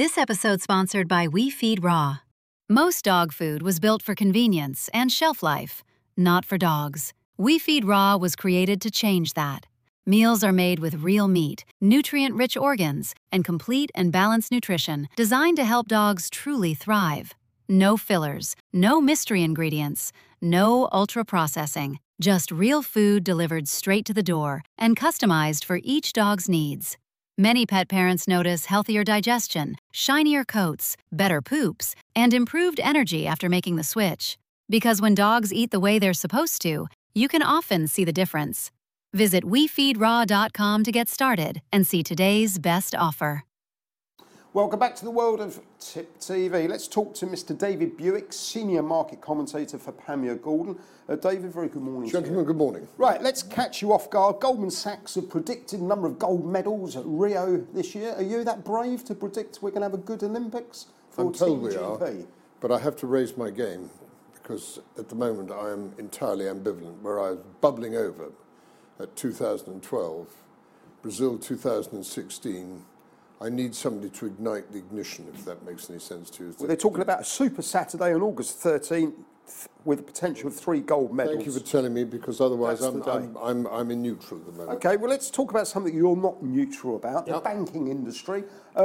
This episode sponsored by We Feed Raw. Most dog food was built for convenience and shelf life, not for dogs. We Feed Raw was created to change that. Meals are made with real meat, nutrient-rich organs, and complete and balanced nutrition designed to help dogs truly thrive. No fillers, no mystery ingredients, no ultra-processing. Just real food delivered straight to the door and customized for each dog's needs. Many pet parents notice healthier digestion, shinier coats, better poops, and improved energy after making the switch. Because when dogs eat the way they're supposed to, you can often see the difference. Visit WeFeedRaw.com to get started and see today's best offer. Welcome back to the world of Tip TV. Let's talk to Mr. David Buick, Senior Market Commentator for Panmure Gordon. David, very good morning. Gentlemen, good morning. Right, let's catch you off guard. Goldman Sachs have predicted a number of gold medals at Rio this year. Are you that brave to predict we're going to have a good Olympics for I'm told Team we GP? are, but I have to raise my game because at the moment I am entirely ambivalent. Where I was bubbling over at 2012, Brazil 2016, I need somebody to ignite the ignition, if that makes any sense to you. Well, they're talking about a Super Saturday on August 13th with the potential of 3 gold medals. Thank you for telling me, because otherwise That's the day. I'm in neutral at the moment. Okay, well, let's talk about something you're not neutral about, the banking industry.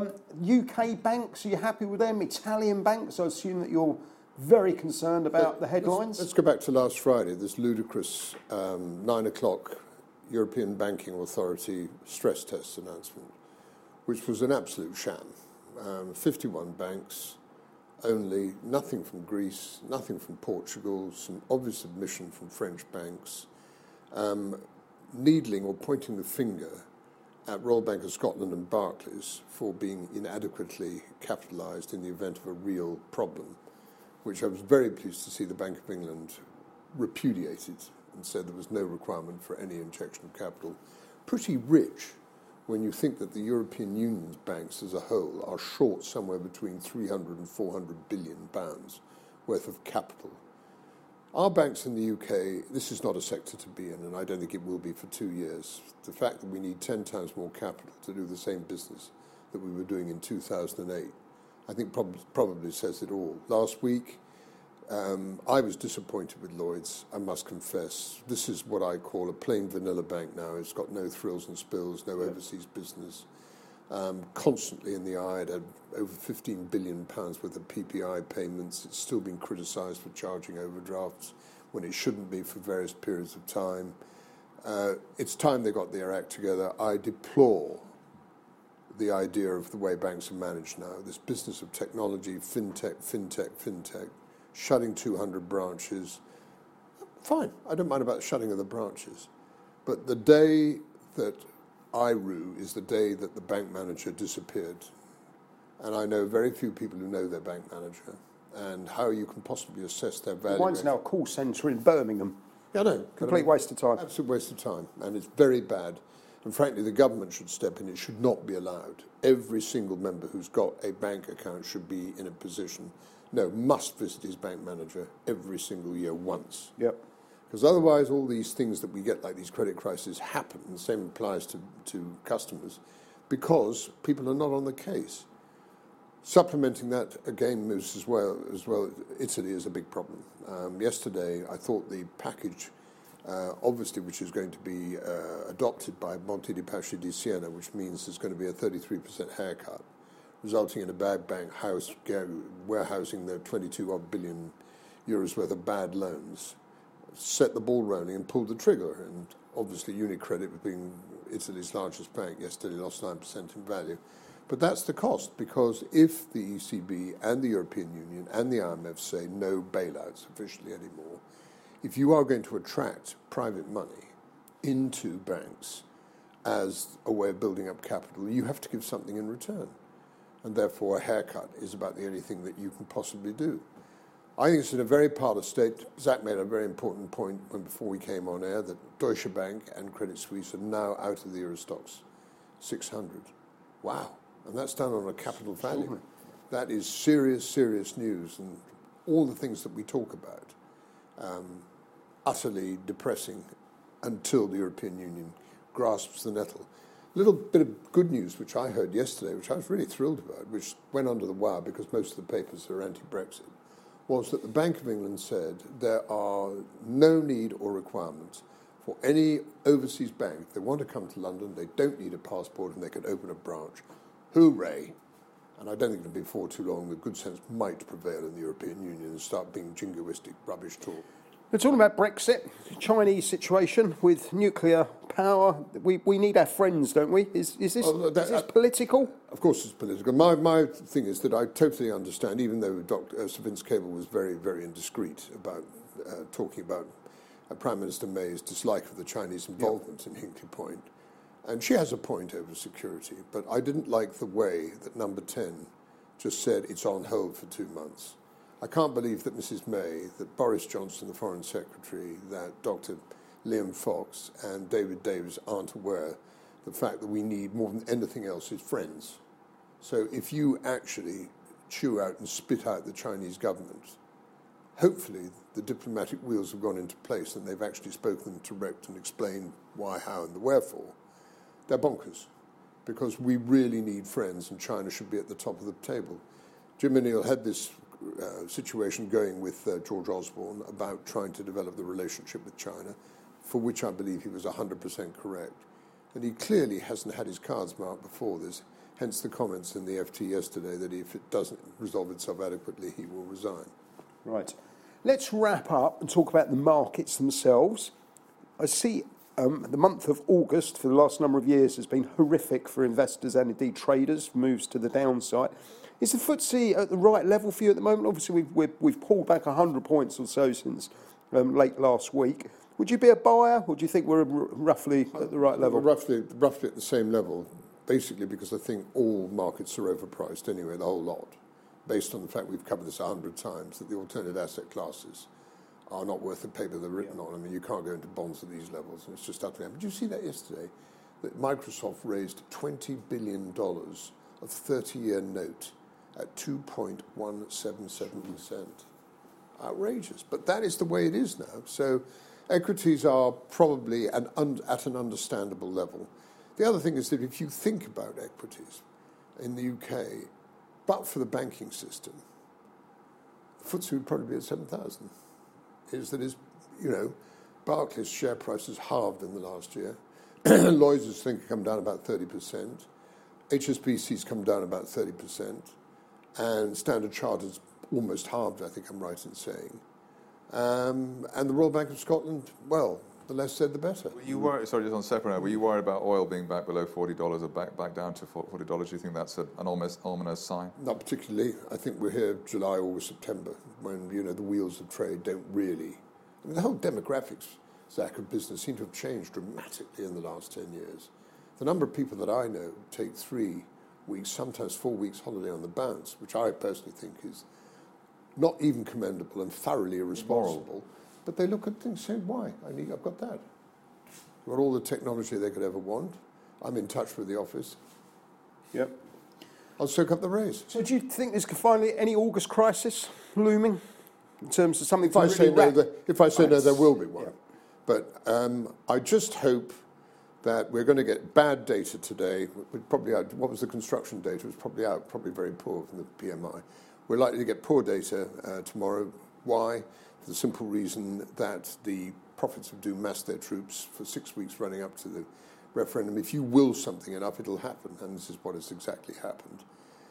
UK banks, are you happy with them? Italian banks, I assume that you're very concerned about the headlines. Let's go back to last Friday, this ludicrous 9 o'clock European Banking Authority stress test announcement, which was an absolute sham. 51 banks only, nothing from Greece, nothing from Portugal, some obvious admission from French banks, needling or pointing the finger at Royal Bank of Scotland and Barclays for being inadequately capitalised in the event of a real problem, which I was very pleased to see the Bank of England repudiated and said there was no requirement for any injection of capital. Pretty rich when you think that the European Union's banks as a whole are short somewhere between 300 and 400 billion pounds worth of capital. Our banks in the UK, this is not a sector to be in, and I don't think it will be for 2 years. The fact that we need 10 times more capital to do the same business that we were doing in 2008, I think probably says it all. Last week, I was disappointed with Lloyds, I must confess. This is what I call a plain vanilla bank now. It's got no thrills and spills, no overseas business. Constantly in the eye, it had over £15 billion worth of PPI payments. It's still been criticised for charging overdrafts when it shouldn't be for various periods of time. It's time they got their act together. I deplore the idea of the way banks are managed now, this business of technology, fintech, shutting 200 branches. Fine, I don't mind about the shutting of the branches. But the day that I rue is the day that the bank manager disappeared. And I know very few people who know their bank manager and how you can possibly assess their value. Mine's now a call centre in Birmingham. Yeah, I know. Complete waste of time. Absolute waste of time. And it's very bad. And frankly, the government should step in. It should not be allowed. Every single member who's got a bank account should be in a position, must visit his bank manager every single year once. Yep. Because otherwise all these things that we get, like these credit crises, happen. And the same applies to customers, because people are not on the case. Supplementing that, again, moves as well, Italy is a big problem. Yesterday, I thought the package, obviously, which is going to be adopted by Monte dei Paschi di Siena, which means there's going to be a 33% haircut, resulting in a bad bank house warehousing the 22-odd billion euros worth of bad loans, set the ball rolling and pulled the trigger. And obviously UniCredit, being Italy's largest bank, yesterday lost 9% in value. But that's the cost, because if the ECB and the European Union and the IMF say no bailouts officially anymore, if you are going to attract private money into banks as a way of building up capital, you have to give something in return. And therefore a haircut is about the only thing that you can possibly do. I think it's in a very parlous state. Zach made a very important point before we came on air, that Deutsche Bank and Credit Suisse are now out of the Eurostoxx 600. Wow. And that's done on a capital value. Sure. That is serious news. And all the things that we talk about, utterly depressing until the European Union grasps the nettle. little bit of good news which I heard yesterday, which I was really thrilled about, which went under the wire because most of the papers are anti-Brexit, was that the Bank of England said there are no need or requirements for any overseas bank. If they want to come to London, they don't need a passport and they can open a branch. Hooray! And I don't think it'll be before too long that good sense might prevail in the European Union and start being jingoistic rubbish talk. We're talking about Brexit, Chinese situation with nuclear power. We need our friends, don't we? Is this political? Of course it's political. My thing is that I totally understand, even though Sir Vince Cable was very, very indiscreet about talking about Prime Minister May's dislike of the Chinese involvement in Hinkley Point. And she has a point over security, but I didn't like the way that Number 10 just said it's on hold for 2 months. I can't believe that Mrs. May, that Boris Johnson, the Foreign Secretary, that Dr. Liam Fox and David Davis aren't aware the fact that we need more than anything else is friends. So if you actually chew out and spit out the Chinese government, hopefully the diplomatic wheels have gone into place and they've actually spoken direct and explained why, how and the wherefore. They're bonkers because we really need friends and China should be at the top of the table. Jim O'Neill had this situation going with George Osborne about trying to develop the relationship with China, for which I believe he was 100% correct. And he clearly hasn't had his cards marked before this, hence the comments in the FT yesterday that if it doesn't resolve itself adequately, he will resign. Right. Let's wrap up and talk about the markets themselves. I see the month of August for the last number of years has been horrific for investors and indeed traders, moves to the downside. Is the FTSE at the right level for you at the moment? Obviously, we've pulled back 100 points or so since late last week. Would you be a buyer, or do you think we're roughly at the right level? Roughly at the same level, basically because I think all markets are overpriced anyway, the whole lot, based on the fact we've covered this 100 times, that the alternative asset classes are not worth the paper they're written on. I mean, you can't go into bonds at these levels, and it's just utterly. Did you see that yesterday? That Microsoft raised $20 billion of 30-year note at 2.177%. Outrageous. But that is the way it is now. So equities are probably at an understandable level. The other thing is that if you think about equities in the UK, but for the banking system, the FTSE would probably be at 7,000. Barclays' share price has halved in the last year. Lloyds has come down about 30%. HSBC's come down about 30%. And Standard Chartered's almost halved, I think I'm right in saying. And the Royal Bank of Scotland, well, the less said, the better. Were you worried, sorry, just on separate note, were you worried about oil being back below $40 or back down to $40? Do you think that's an ominous sign? Not particularly. I think we're here July, August, September, when, the wheels of trade don't really... I mean, the whole demographics, Zach, of business seem to have changed dramatically in the last 10 years. The number of people that I know take 3 weeks, sometimes 4 weeks holiday on the bounce, which I personally think is not even commendable and thoroughly irresponsible. But they look at things and say, why? I've got that. I've got all the technology they could ever want. I'm in touch with the office. Yep. I'll soak up the raise. So do you think there's finally any August crisis looming in terms of something... If I say no, there will be one. Yeah. But I just hope that we're going to get bad data today. Probably out, what was the construction data? It was probably very poor from the PMI. We're likely to get poor data tomorrow. Why? For the simple reason that the prophets of doom massed their troops for 6 weeks running up to the referendum. If you will something enough, it'll happen, and this is what has exactly happened,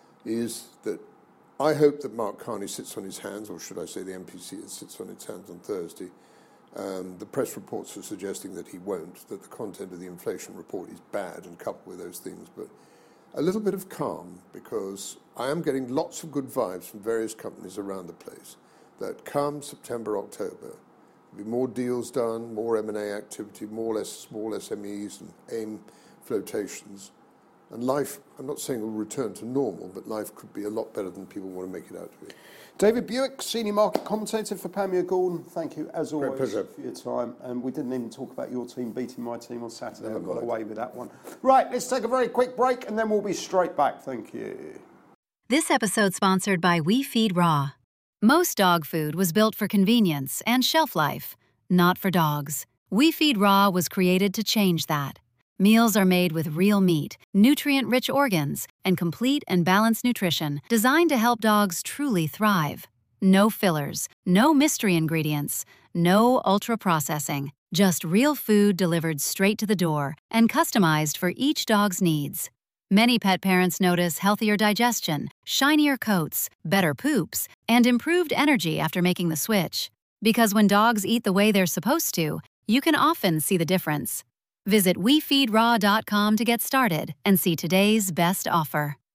is that I hope that Mark Carney sits on his hands, or should I say the MPC sits on its hands on Thursday. The press reports are suggesting that he won't, that the content of the inflation report is bad and coupled with those things, but a little bit of calm, because I am getting lots of good vibes from various companies around the place that come September, October, there'll be more deals done, more M&A activity, more or less small SMEs and AIM flotations. And life, I'm not saying will return to normal, but life could be a lot better than people want to make it out to be. David Buick, Senior Market Commentator for Panmure Gordon, thank you as always for your time. And we didn't even talk about your team beating my team on Saturday. I got away with that one. Right, let's take a very quick break and then we'll be straight back. Thank you. This episode sponsored by We Feed Raw. Most dog food was built for convenience and shelf life, not for dogs. We Feed Raw was created to change that. Meals are made with real meat, nutrient-rich organs, and complete and balanced nutrition designed to help dogs truly thrive. No fillers, no mystery ingredients, no ultra-processing. Just real food delivered straight to the door and customized for each dog's needs. Many pet parents notice healthier digestion, shinier coats, better poops, and improved energy after making the switch. Because when dogs eat the way they're supposed to, you can often see the difference. Visit WeFeedRaw.com to get started and see today's best offer.